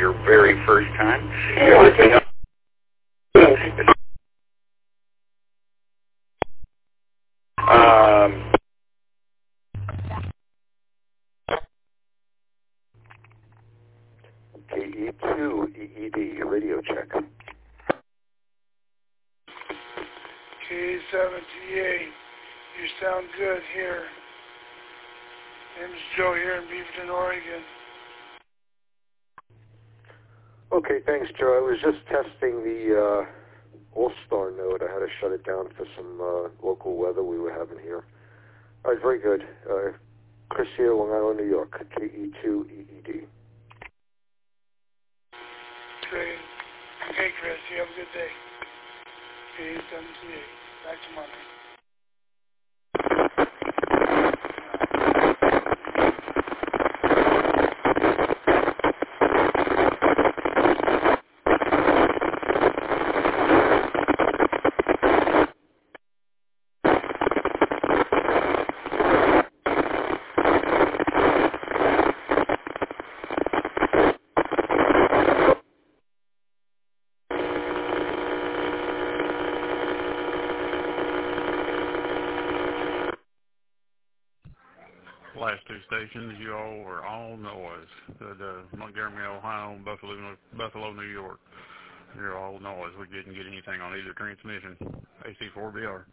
your very first time, you're listening up. KE2 EED radio check. K78, you sound good here. Name's Joe here in Beaverton, Oregon. Okay, thanks, Joe. I was just testing the All-Star node. I had to shut it down for some local weather we were having here. All right, very good. Chris here, Long Island, New York, KE2 EED. Great. Okay, Chris, you have a good day. K78, back to Monday. Last two stations, you all were all noise. The Montgomery, Ohio, Buffalo, New York. You're all noise. We didn't get anything on either transmission. AC4BR.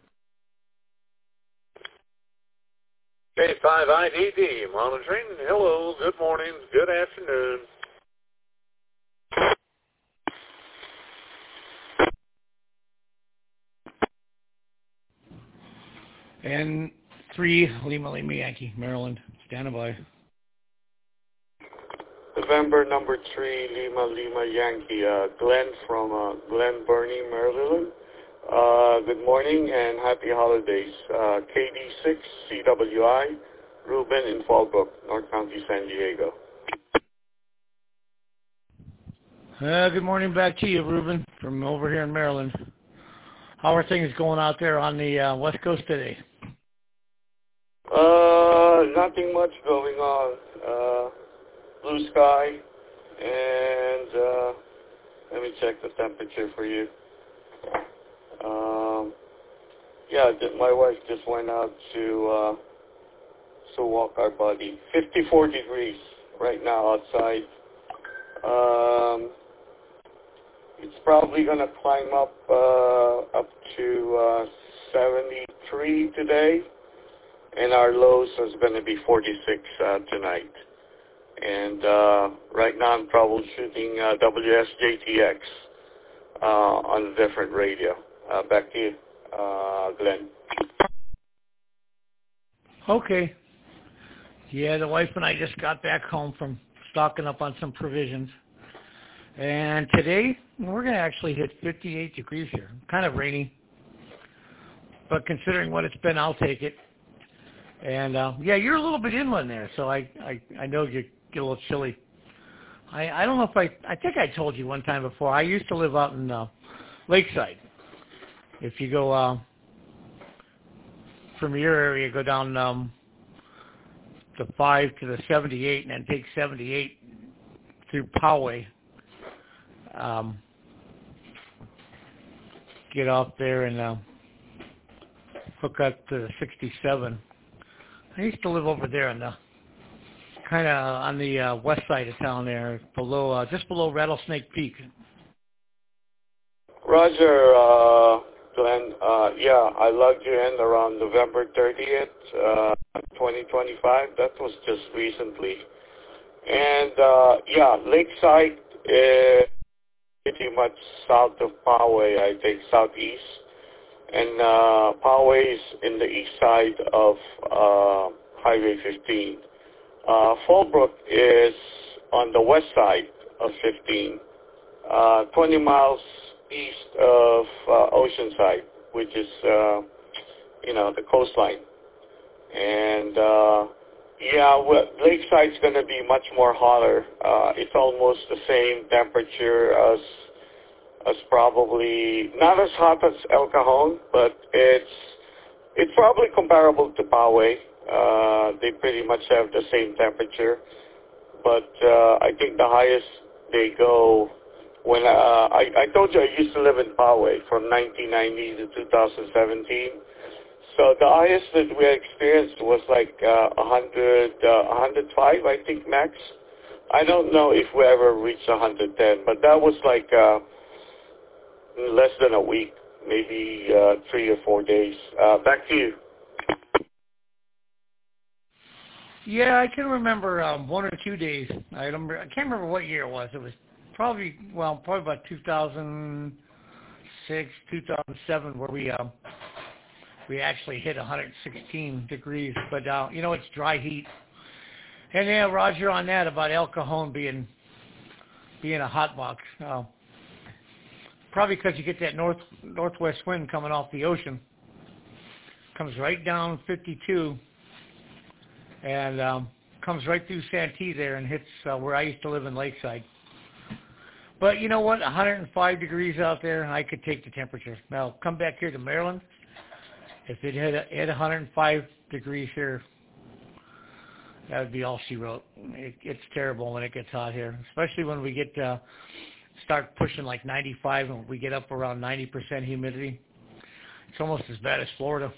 K5IDD monitoring. Hello, good morning, good afternoon. And 3 Lima Yankee, Maryland, standing by. November number 3 Lima Yankee, Glenn from Glen Burnie, Maryland. Good morning and happy holidays. KD6 CWI, Ruben in Fallbrook, North County, San Diego. Good morning back to you, Ruben, from over here in Maryland. How are things going out there on the West Coast today? Nothing much going on. Blue sky, and let me check the temperature for you. My wife just went out to walk our body. 54 degrees right now outside. It's probably going to climb up to 73 today. And our lows is going to be 46 tonight. And right now I'm troubleshooting WSJTX on a different radio. Back to you, Glenn. Okay. Yeah, the wife and I just got back home from stocking up on some provisions. And today we're going to actually hit 58 degrees here. Kind of rainy. But considering what it's been, I'll take it. And, you're a little bit inland there, so I know you get a little chilly. I don't know if I think I told you one time before, I used to live out in Lakeside. If you go from your area, go down the 5 to the 78 and then take 78 through Poway. Get off there and hook up to the 67. I used to live over there on the kind of on the west side of town there, below just below Rattlesnake Peak. Roger, Glenn. I logged you in around November 30th, 2025. That was just recently. And Lakeside is pretty much south of Poway, I think southeast. And Poway is in the east side of Highway 15. Fallbrook is on the west side of 15, 20 miles east of Oceanside, which is, the coastline. And, Lakeside's going to be much more hotter. It's almost the same temperature as probably, not as hot as El Cajon, but it's probably comparable to Poway. They pretty much have the same temperature, but I think the highest they go. When I told you I used to live in Poway from 1990 to 2017. So the highest that we experienced was like 105, I think, max. I don't know if we ever reached 110, but that was like less than a week, maybe 3 or 4 days. Back to you. Yeah, I can remember 1 or 2 days. I can't remember what year it was. It was probably about 2006, 2007, where we actually hit 116 degrees. But it's dry heat. And yeah, Roger, on that about El Cajon being a hot box. Probably because you get that northwest wind coming off the ocean, comes right down 52, and comes right through Santee there and hits where I used to live in Lakeside. But you know what? 105 degrees out there, I could take the temperature. Now come back here to Maryland. If it hit 105 degrees here, that would be all she wrote. It's terrible when it gets hot here, especially when we get start pushing like 95 and we get up around 90% humidity. It's almost as bad as Florida.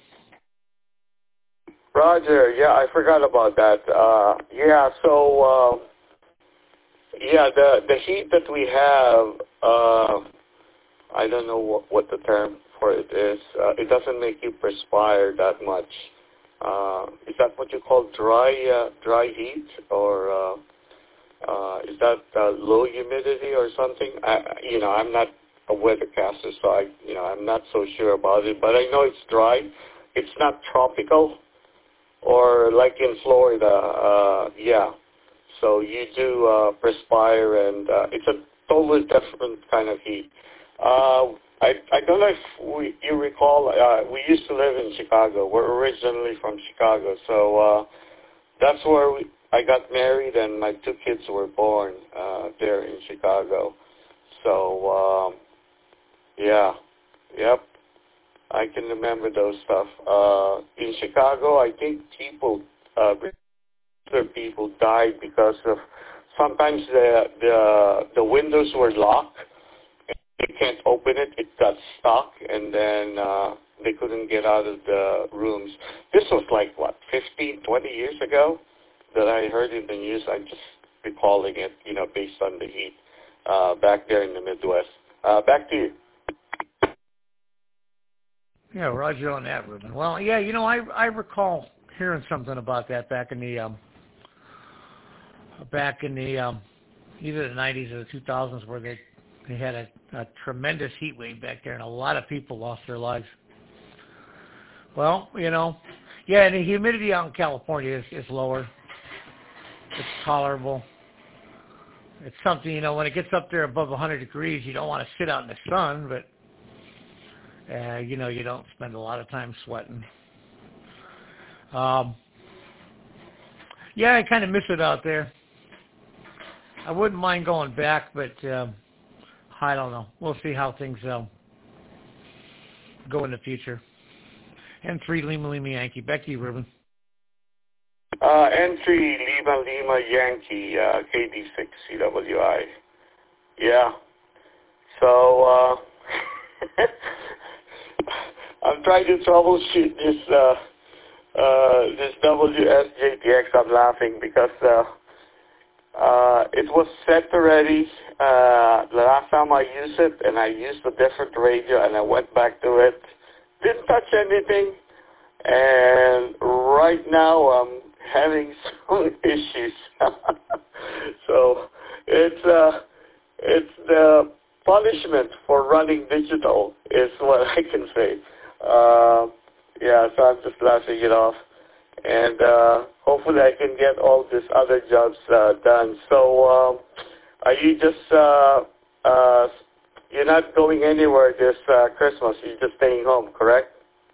Roger, yeah, I forgot about that. The heat that we have, I don't know what the term for it is. It doesn't make you perspire that much. Is that what you call dry heat, or is that low humidity or something? I'm not a weathercaster, so I'm not so sure about it. But I know it's dry. It's not tropical, or like in Florida. So you do perspire, and it's a totally different kind of heat. I don't know if you recall, we used to live in Chicago. We're originally from Chicago, so that's where I got married, and my 2 kids were born there in Chicago. So, I can remember those stuff. In Chicago, I think people died because of sometimes the windows were locked. They can't open it. It got stuck, and then they couldn't get out of the rooms. This was like, 15, 20 years ago that I heard in the news. I'm just recalling it, based on the heat back there in the Midwest. Back to you. Yeah, Roger on that, Ruben. Well, yeah, I recall hearing something about that back in the either the 90s or the 2000s, where they had a tremendous heat wave back there, and a lot of people lost their lives. Well, and the humidity out in California is lower. It's tolerable. It's something, when it gets up there above 100 degrees, you don't want to sit out in the sun, but, you don't spend a lot of time sweating. I kind of miss it out there. I wouldn't mind going back, but I don't know. We'll see how things go in the future. N3 Lima Yankee. Back to you, Ruben. N3 Lima Yankee, KD6 CWI. Yeah. So I'm trying to troubleshoot this WSJTX. I'm laughing because it was set already the last time I used it, and I used a different radio, and I went back to it. Didn't touch anything, and right now I'm having some issues. So it's the punishment for running digital is what I can say. So I'm just laughing it off. And hopefully I can get all these other jobs done. So are you just, you're not going anywhere this Christmas. You're just staying home, correct?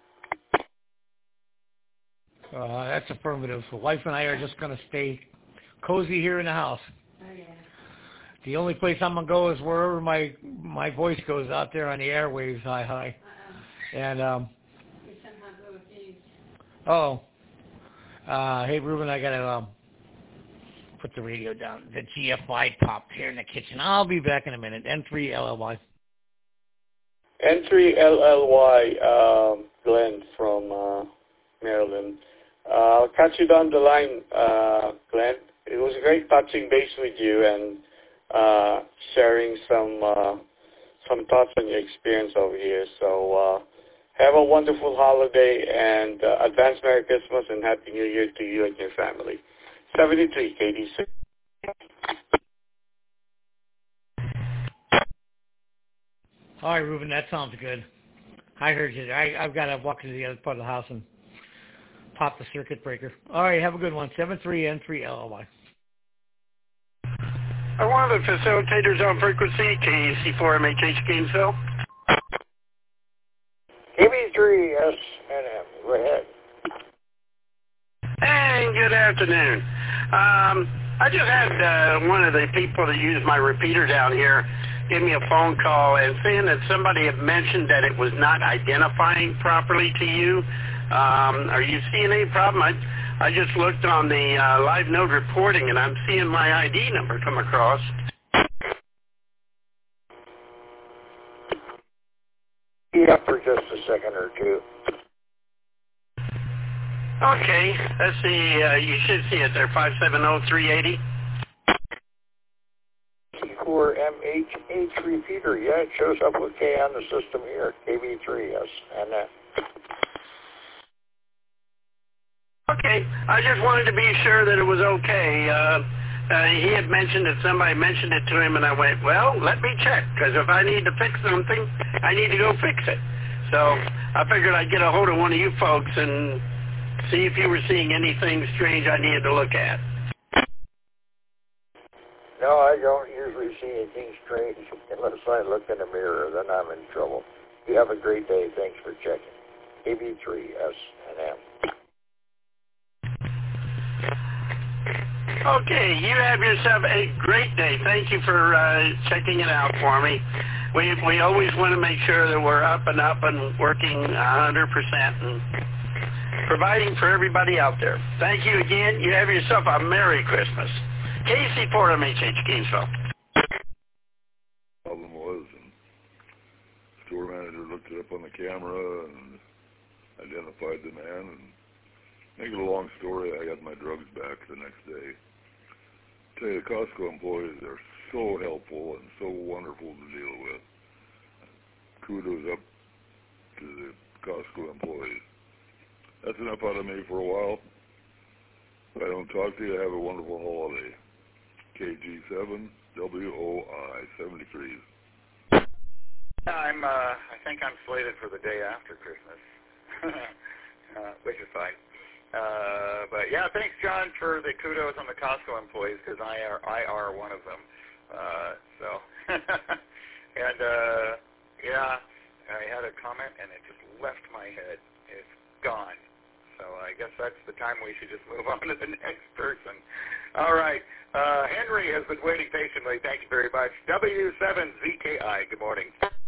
That's affirmative. The wife and I are just going to stay cozy here in the house. Oh, yeah. The only place I'm going to go is wherever my voice goes out there on the airwaves. Hi. And, We sometimes overseas. hey, Ruben, I got to put the radio down. The GFY popped here in the kitchen. I'll be back in a minute. N3LLY. N3LLY, Glenn from Maryland. I'll catch you down the line, Glenn. It was great touching base with you and sharing some thoughts on your experience over here. So have a wonderful holiday and advance Merry Christmas and Happy New Year to you and your family. 73 KDC. All right, Ruben, that sounds good. I heard you. I've got to walk to the other part of the house and pop the circuit breaker. All right, have a good one. 73N3LLY. One of the facilitators on frequency, KC4MHH Gainesville. KB3SNM, go ahead. Hey, good afternoon. I just had one of the people that use my repeater down here give me a phone call and saying that somebody had mentioned that it was not identifying properly to you. Are you seeing any problem? I just looked on the live node reporting, and I'm seeing my ID number come across. Yeah, for just a second or two. Okay, let's see. You should see it there, 570380. C4MHH repeater, yeah, it shows up okay on the system here, KB3SNM. Okay, I just wanted to be sure that it was okay. He had mentioned that somebody mentioned it to him, and I went, well, let me check, because if I need to fix something, I need to go fix it. So I figured I'd get a hold of one of you folks and see if you were seeing anything strange I needed to look at. No, I don't usually see anything strange unless I look in the mirror, then I'm in trouble. You have a great day. Thanks for checking. KB3SNM. Okay, you have yourself a great day. Thank you for checking it out for me. We always want to make sure that we're up and working 100% and providing for everybody out there. Thank you again. You have yourself a Merry Christmas. KC4MHH Gainesville. Problem was, and store manager looked it up on the camera and identified the man. And make it a long story, I got my drugs back the next day. I tell you, the Costco employees are so helpful and so wonderful to deal with. Kudos up to the Costco employees. That's enough out of me for a while. If I don't talk to you, have a wonderful holiday. KG7WOI 73. I think I'm slated for the day after Christmas, which is fine. But yeah, thanks, John, for the kudos on the Costco employees, because I are one of them. Yeah, I had a comment and it just left my head. It's gone. So I guess that's the time we should just move on to the next person. All right. Henry has been waiting patiently. Thank you very much. W7ZKI, good morning.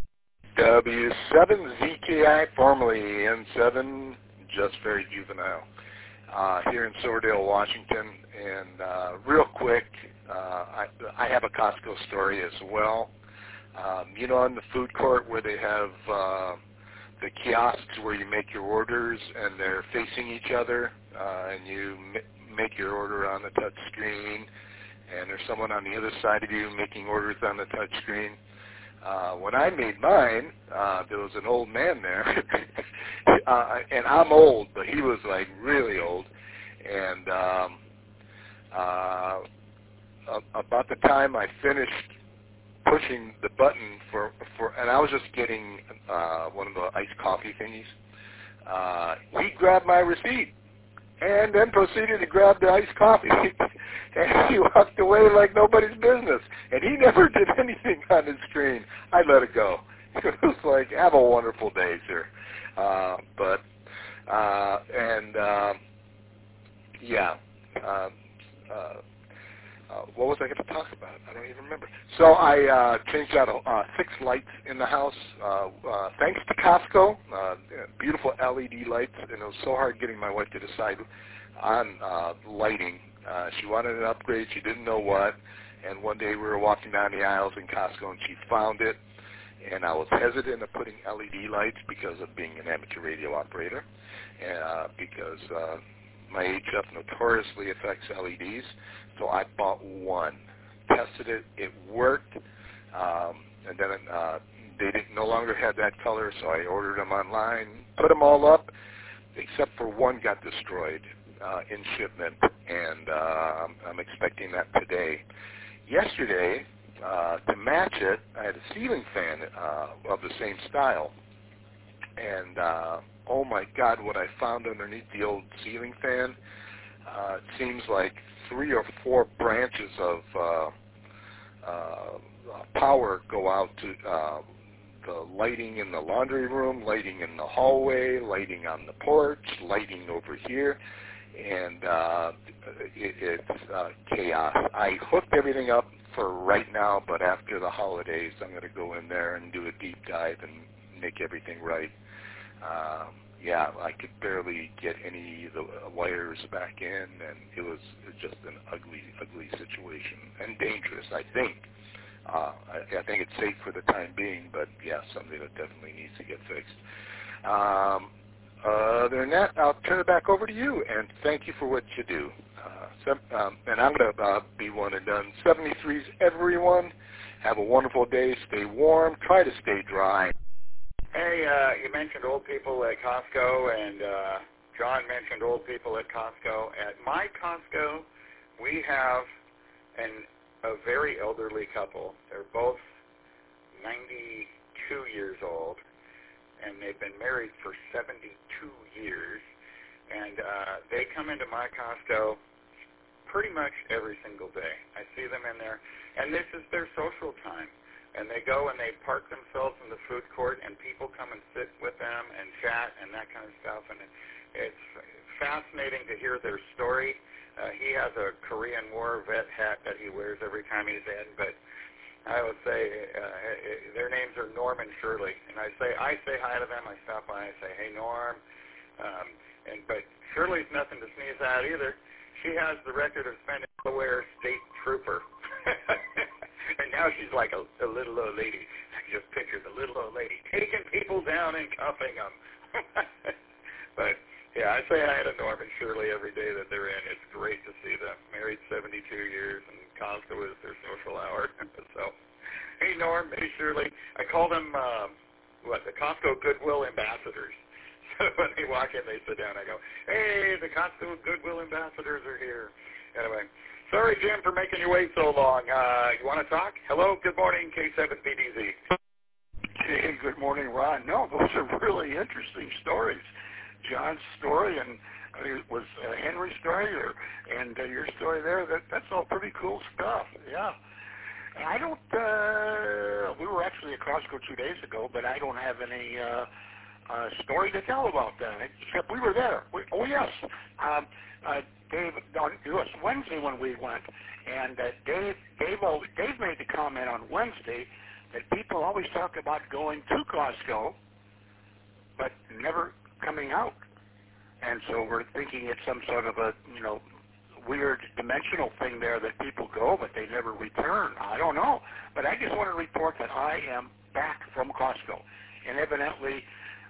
W7ZKI, formerly N7, just very juvenile, here in Silverdale, Washington. And real quick, I have a Costco story as well. You know, in the food court where they have the kiosks where you make your orders and they're facing each other, and you make your order on the touch screen, and there's someone on the other side of you making orders on the touch screen. When I made mine, there was an old man there, and I'm old, but he was like really old, and about the time I finished pushing the button for and I was just getting one of the iced coffee thingies, he grabbed my receipt and then proceeded to grab the iced coffee. And he walked away like nobody's business. And he never did anything on his screen. I let it go. It was like, have a wonderful day, sir. What was I going to talk about? I don't even remember. So I changed out 6 lights in the house. Thanks to Costco, beautiful LED lights, and it was so hard getting my wife to decide on lighting She wanted an upgrade. She didn't know what. And one day we were walking down the aisles in Costco, and she found it. And I was hesitant of putting LED lights because of being an amateur radio operator, because my HF notoriously affects LEDs. So I bought one, tested it, it worked, and then they no longer had that color, so I ordered them online, put them all up, except for one got destroyed in shipment, and I'm expecting that today. Yesterday, to match it, I had a ceiling fan of the same style, and oh my God, what I found underneath the old ceiling fan, it seems like 3 or 4 branches of power go out to the lighting in the laundry room, lighting in the hallway, lighting on the porch, lighting over here, and it's chaos. I hooked everything up for right now, but after the holidays, I'm going to go in there and do a deep dive and make everything right. Yeah, I could barely get any of the wires back in, and it was just an ugly, ugly situation, and dangerous, I think. I think it's safe for the time being, but yeah, something that definitely needs to get fixed. Other than that, I'll turn it back over to you, and thank you for what you do. And I'm going to be one and done. 73s, everyone. Have a wonderful day. Stay warm. Try to stay dry. Hey, you mentioned old people at Costco, and John mentioned old people at Costco. At my Costco, we have a very elderly couple. They're both 92 years old, and they've been married for 72 years. And they come into my Costco pretty much every single day. I see them in there, and this is their social time. And they go and they park themselves in the food court, and people come and sit with them and chat and that kind of stuff. And it's fascinating to hear their story. He has a Korean War vet hat that he wears every time he's in, but I would say their names are Norm and Shirley. And I say hi to them. I stop by and I say, hey, Norm. But Shirley's nothing to sneeze at either. She has the record of spending Delaware State Trooper. And now she's like a little old lady. I can just picture the little old lady taking people down and cuffing them. But, yeah, I say hi to Norm and Shirley every day that they're in. It's great to see them. Married 72 years, and Costco is their social hour. So, hey, Norm, hey, Shirley. I call them, the Costco Goodwill Ambassadors. So when they walk in, they sit down. I go, hey, the Costco Goodwill Ambassadors are here. Anyway. Sorry, Jim, for making you wait so long. You want to talk? Hello, good morning, K7BDZ. Hey, good morning, Ron. No, those are really interesting stories. John's story and was Henry's story, and your story there. That's all pretty cool stuff. Yeah. I don't. We were actually at Costco 2 days ago, but I don't have any story to tell about that. Except we were there. Oh yes. Dave, it was Wednesday when we went, and Dave made the comment on Wednesday that people always talk about going to Costco, but never coming out. And so we're thinking it's some sort of a, weird dimensional thing there that people go, but they never return. I don't know. But I just want to report that I am back from Costco. And evidently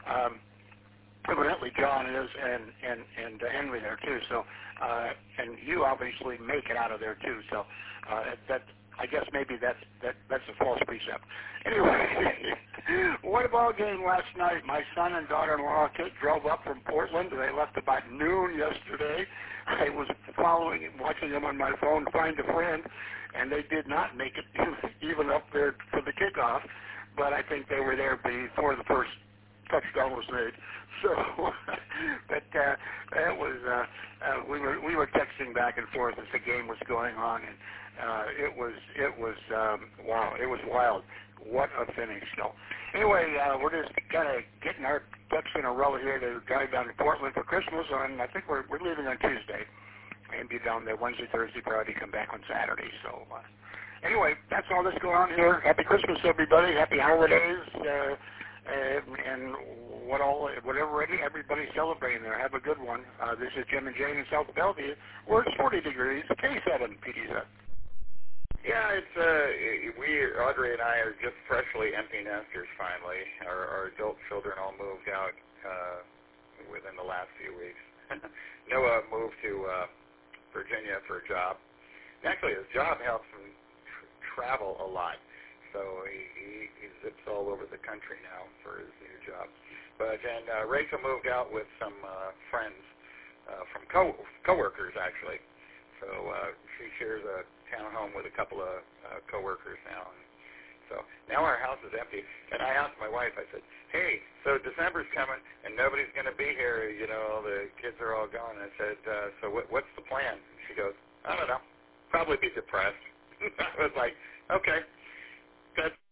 John is, and Henry there too. So, and you obviously make it out of there too. So, I guess maybe that's a false precept. Anyway, what a ball game last night. My son and daughter-in-law drove up from Portland. They left about noon yesterday. I was watching them on my phone, find a friend, and they did not make it even up there for the kickoff. But I think they were there before the first touchdown was made. So, but it was we were texting back and forth as the game was going on, and it was wow, it was wild. What a finish! So, anyway, we're just kind of getting our ducks in a row here to drive down to Portland for Christmas. I think we're leaving on Tuesday, and be down there Wednesday, Thursday, Friday, come back on Saturday. So, anyway, that's all that's going on here. Happy Christmas, everybody. Happy holidays. And whatever everybody's celebrating there. Have a good one. This is Jim and Jane in South Bellevue, where it's 40 degrees, K7 PDZ. Yeah, it's Audrey and I are just freshly empty nesters finally. Our adult children all moved out within the last few weeks. Noah moved to Virginia for a job. And actually, his job helps him travel a lot. So he zips all over the country now for his new job. And Rachel moved out with some friends from coworkers actually. So she shares a townhome with a couple of coworkers now. And so now our house is empty. And I asked my wife, I said, hey, so December's coming and nobody's going to be here. You know, the kids are all gone. I said, so what's the plan? She goes, I don't know. Probably be depressed. I was like, okay. That's